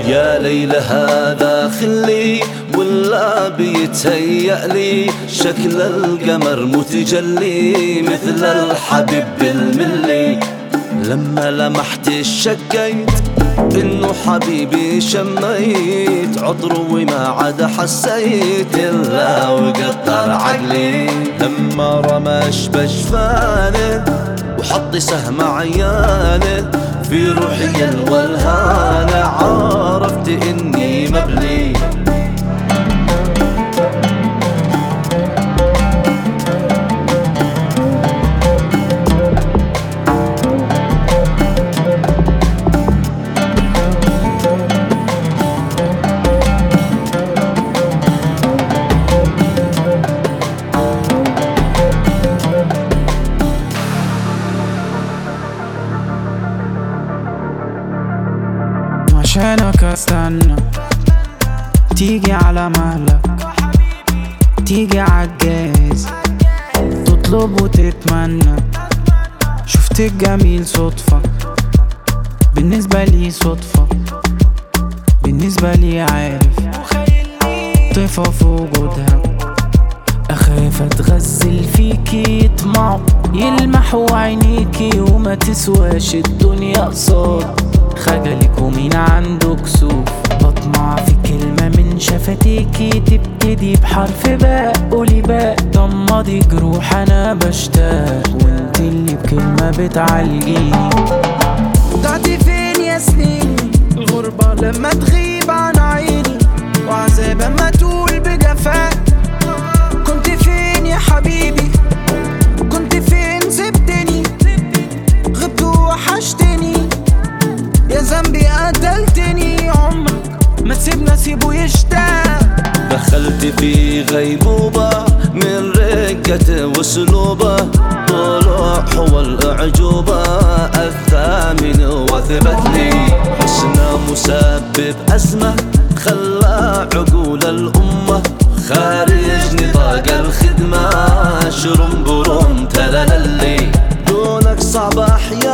يا ليلى هذا خلي ولا بيتهيألي شكل القمر متجلي مثل الحبيب بالملي. لما لمحت شكيت انه حبيبي شميت عطره وما عاد حسيت الا وقطر عقلي. لما رمش بجفانه وحط سهم عيانه في روحي الولهانه عرفت اني مبلي. عشانك استنى تيجي على مهلك، تيجي عالجاز تطلب وتتمنى. شفت الجميل صدفة بالنسبة لي صدفة، بالنسبة لي عارف طيفة في وجودها. أخاف أتغزل فيكي يطمعوا يلمحوا عينيكي وما تسواش الدنيا قصاد خجلك ومين عنده كسوف. بطمع في كلمة من شفتيكي تبتدي بحرف باء قولي باء ضمضي جروح أنا بشتاق وانت اللي بكلمة بتعالجيني. ضعتي فين يا سنين الغربة لما تغيب عن عيني وعذاب اما تقول بجفاء. كنت فين يا حبيبي كنت فين سبتني غبت وحشتني يا ذنبي قتلتني. عمرك ما تسيبنا سيبه يشتاق. دخلت في غيبوبة من رقة وسلوبة طلوع هو الأعجوبة الثامن وثبت لي. حسنه مسبب أزمة خلى عقول الأمة خارج نطاق الخدمة شرم برم تلالي. دونك صعب أحيانا